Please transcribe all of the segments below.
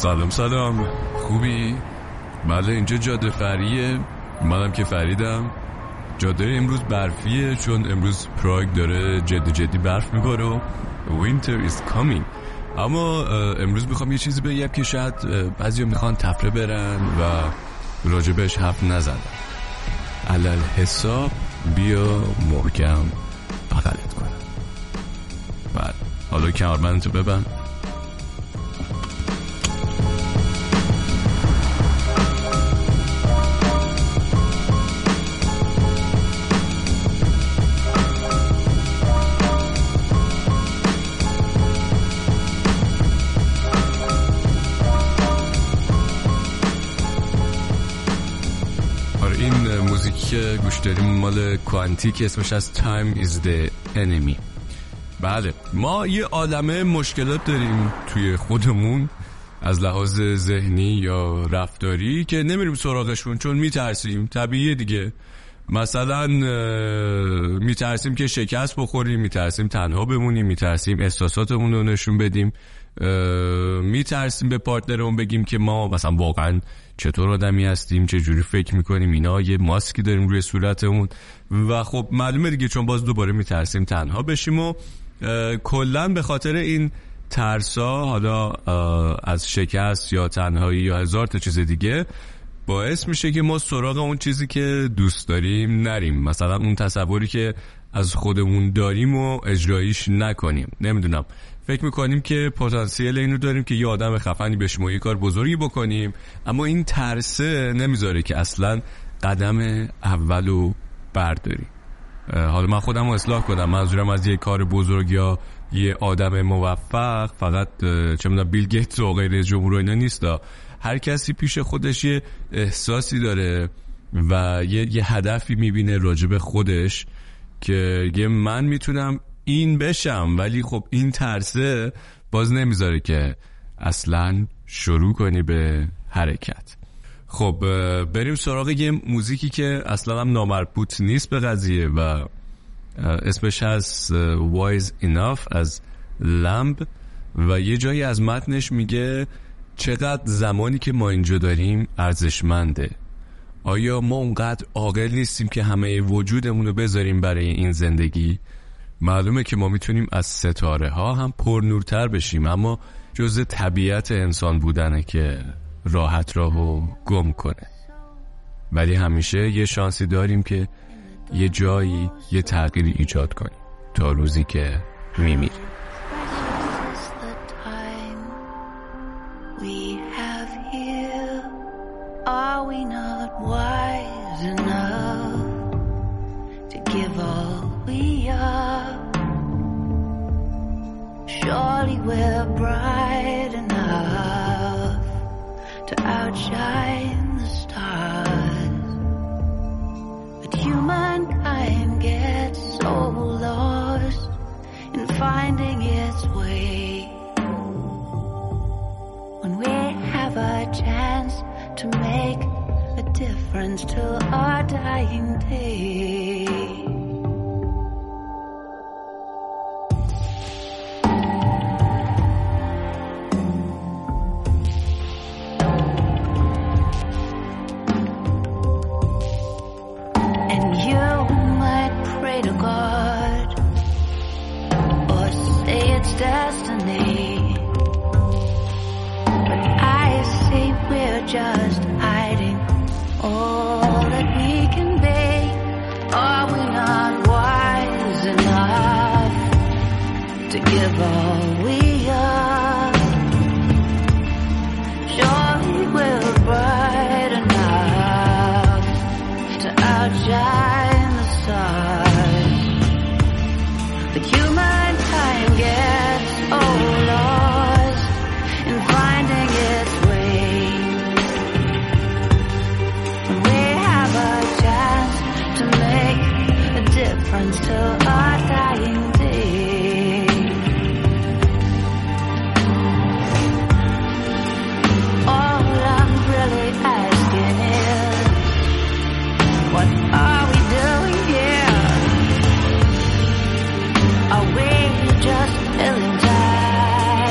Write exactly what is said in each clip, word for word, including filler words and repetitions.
سلام سلام، خوبی؟ بله اینجا جاده فریه، منم که فریدم. جاده امروز برفیه چون امروز پراگ داره جدی جدی برف میباره و winter is coming. اما امروز میخوام یه چیزی بگم که شاید بعضیا میخوان تفره برن و راجبش حرف نزدن. علل حساب بیا محکم بغلت کنم. بعد حالا کمربندتو ببند. این موزیکی که گوش داریم مال کوانتیک، اسمش از Time is the Enemy. بله ما یه عالمه مشکلات داریم توی خودمون از لحاظ ذهنی یا رفتاری که نمیریم سراغشون چون میترسیم. طبیعیه دیگه. مثلا میترسیم که شکست بخوریم، میترسیم تنها بمونیم، میترسیم احساساتمون رو نشون بدیم، میترسیم به پارتنرمون بگیم که ما مثلا واقعا چطور آدمی هستیم، چه جوری فکر میکنیم، اینا یه ماسکی داریم روی صورتمون و خب معلومه دیگه چون باز دوباره میترسیم تنها بشیم و کلن به خاطر این ترسا، حالا از شکست یا تنهایی یا هزار تا چیز دیگه، باعث میشه که ما سراغ اون چیزی که دوست داریم نریم. مثلا اون تصوری که از خودمون داریم و اجرایش نکنیم. نمیدونم، فکر میکنیم که پتانسیل اینو داریم که یه آدم خفنی بشیم و یه کار بزرگی بکنیم، اما این ترسه نمیذاره که اصلا قدم اولو برداریم. حالا من خودم رو اصلاح کنم، منظورم از یه کار بزرگ یا یه آدم موفق فقط چه میدونم بیل گیتس و غیر رئیس جمهور اینا نیست. هر کسی پیش خودش یه احساسی داره و یه, یه هدفی میبینه راجب خودش که یه من میتونم این بشم، ولی خب این ترسه باز نمیذاره که اصلا شروع کنی به حرکت. خب بریم سراغ یه موزیکی که اصلا هم نامربوط نیست به قضیه و اسمش هست Wise Enough از لمب و یه جایی از متنش میگه چقدر زمانی که ما اینجا داریم ارزشمنده. آیا ما اونقدر عاقل نیستیم که همه وجودمون رو بذاریم برای این زندگی؟ معلومه که ما میتونیم از ستاره ها هم پرنورتر بشیم، اما جزء طبیعت انسان بودنه که راحت راهو گم کنه. ولی همیشه یه شانسی داریم که یه جایی یه تغییری ایجاد کنیم تا روزی که میمیریم. Are we not wise enough to give all we are? Surely we're bright enough to outshine the stars. But humankind gets so lost in finding its way. When we have a chance to make a difference till our dying day. And you might pray to God or say it's destiny, but I say we're just hiding all that we can be. Are we not wise enough to give all we are? Surely we're bright enough to outshine the stars. But humankind gets so lost in finding its way. Until our dying day. All I'm really asking is, what are we doing here? Are we just filling time?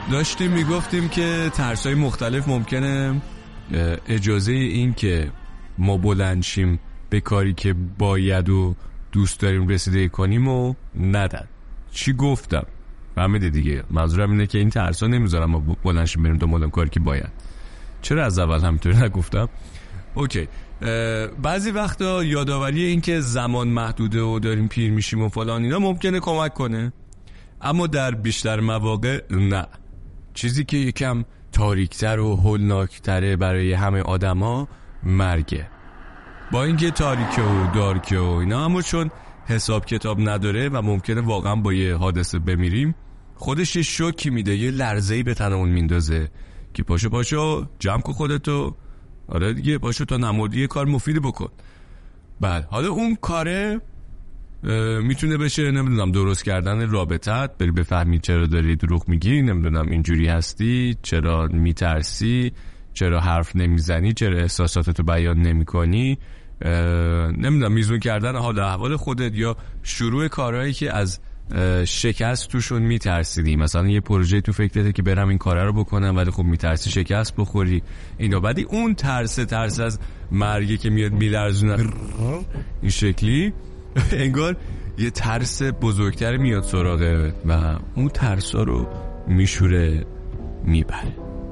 داشتیم میگفتیم که ترس‌های مختلف ممکنه اجازه این که ما بلند شیم به کاری که باید و دوست داریم رسیده کنیم و ندن. چی گفتم؟ فهمیده دیگه. منظورم اینه که این ترس‌ها نمیذارم ما بلند شیم بریم دنبال کاری که باید. چرا از اول همینطوری نگفتم؟ اوکی. بعضی وقتا یادآوری این که زمان محدوده و داریم پیر میشیم و فلان اینا ممکنه کمک کنه، اما در بیشتر مواقع نه. چیزی که یکم تاریکتر و هولناکتره برای همه آدما مرگه. با اینکه تاریکه و دارکه و اینا، اما چون حساب کتاب نداره و ممکنه واقعا با یه حادثه بمیریم، خودش یه شوکی میده، یه لرزه‌ای به تنمون میندازه که پاشو پاشو جمع کن خودتو، آره دیگه پاشو تا نمردی یه کار مفیدی بکن. بعد حالا اون کاره میتونه بشه نمیدونم درست کردن رابطت، بری بفهمی چرا داری دروغ میگی، نمیدونم اینجوری هستی، چرا میترسی، چرا حرف نمیزنی، چرا احساساتتو بیان نمیکنی، نمیدونم میزون کردن حال احوال خودت، یا شروع کارهایی که از شکست توشون میترسیدی. مثلا یه پروژه تو فکرته که برم این کاره رو بکنم ولی خب میترسی شکست بخوری اینا. بعدی اون ترس ترس از مرگی که میاد میلرزونه این شکلی، انگار یه ترس بزرگتر میاد سراغه و اون ترسا رو میشوره میبره.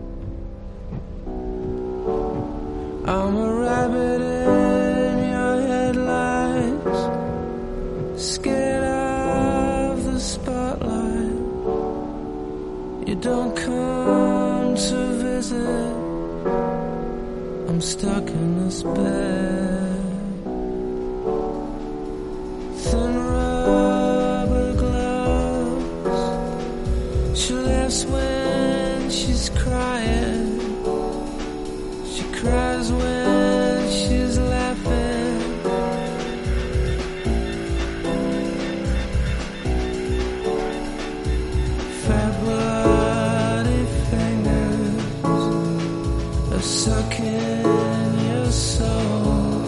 I'm a rabbit in your headlights, scared of the spotlight. You don't come to visit, I'm stuck in this bed. Thin rubber gloves, she laughs when she's crying, she cries when she's laughing. Fat bloody fingers are sucking your soul.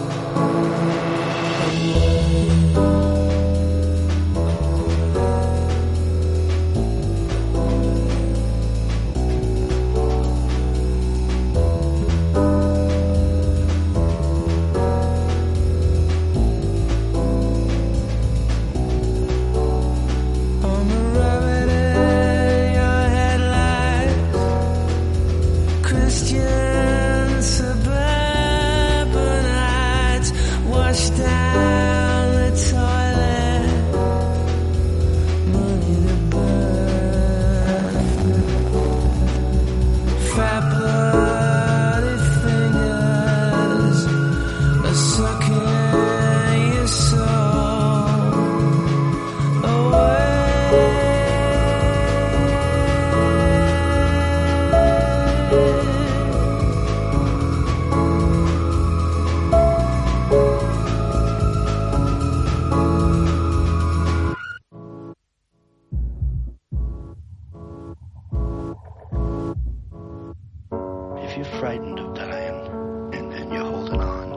You're frightened of dying, and then you're holding on.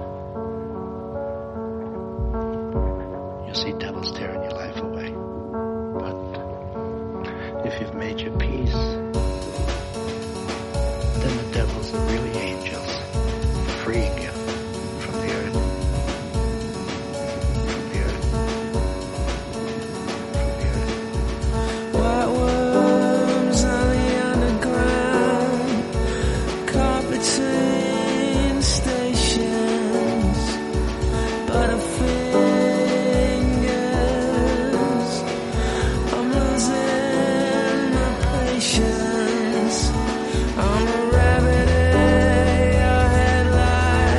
You'll see devils tearing your life away. But if you've made your peace, then the devils are really angels, freeing you from the earth. From the earth. From the earth. White worms on the underground, caught between stations, butterfingers, I'm losing my patience. I'm a rabbit in your headlights.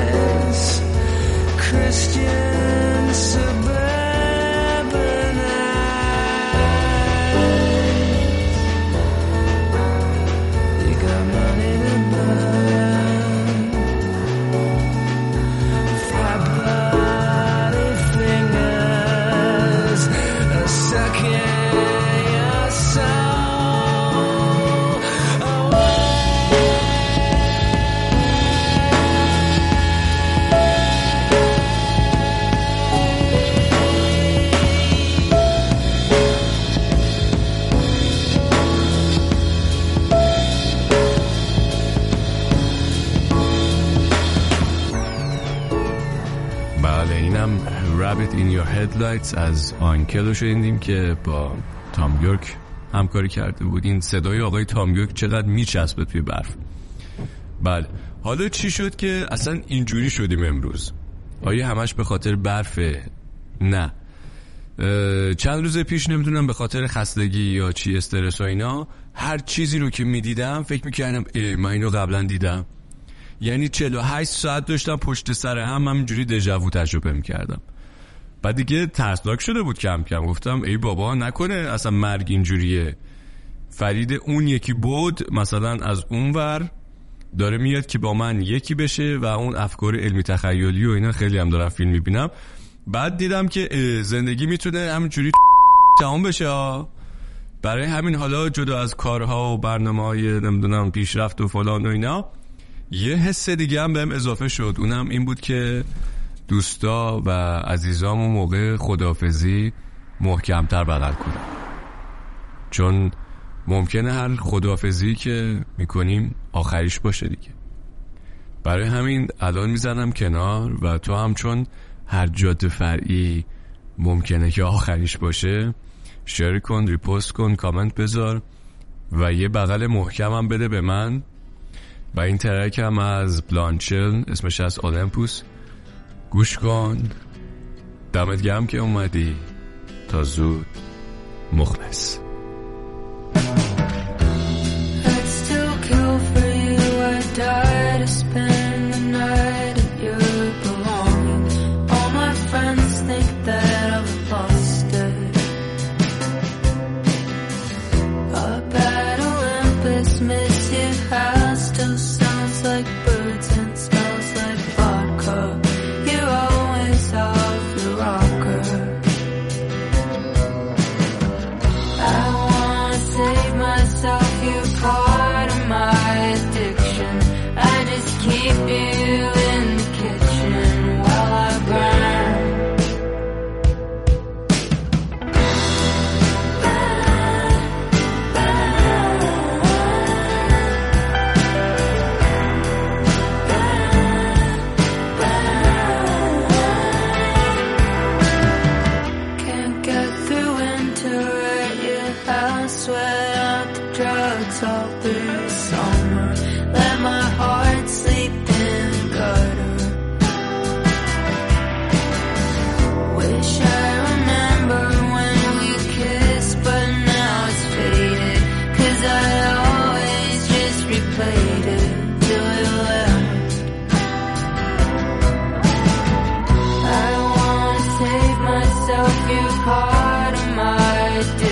Rabbit in Your Headlights از آنکل رو شنیدیم که با تام یورک همکاری کرده بود. این صدای آقای تام یورک چقدر میچسبه توی برف. بله، حالا چی شد که اصلا اینجوری شدیم امروز؟ آیا همش به خاطر برفه؟ نه. چند روز پیش نمیدونم به خاطر خستگی یا چی، استرس و اینا، هر چیزی رو که میدیدم فکر میکردم ای من اینو قبلا دیدم. یعنی چهل و هشت ساعت داشتم پشت سر هم همینجوری دژاوو تجربه میکردم. بعد دیگه ترسناک شده بود کم کم. گفتم ای بابا نکنه اصلا مرگ اینجوریه. فرید اون یکی بود مثلا از اون ور داره میاد که با من یکی بشه و اون افکار علمی تخیلی و اینا خیلی هم دارم فیلم میبینم. بعد دیدم که زندگی میتونه همینجوری تمام بشه. برای همین حالا جدا از کارها و برنامه‌های نمیدونم پیشرفت و فلان و اینا، یه حس دیگه هم بهم اضافه شد. اونم این بود که دوستا و عزیزامو موقع خداحافظی محکمتر بغل کنم، چون ممکنه هر خداحافظی که میکنیم آخریش باشه دیگه. برای همین الان میزنم کنار و تو هم چون هر جاده فرعی ممکنه که آخریش باشه، شیر کن، ریپوست کن، کامنت بذار و یه بغل محکمم بده به من. و این ترک هم از بلانچل، اسمش از اولمپوس، گوش کن. دمت گرم که اومدی. تا زود، مخلص. All through summer, let my heart sleep in the gutter. Wish I remember when we kissed, but now it's faded, 'cause I always just replayed it till it left. I wanna save myself, you're part of my day.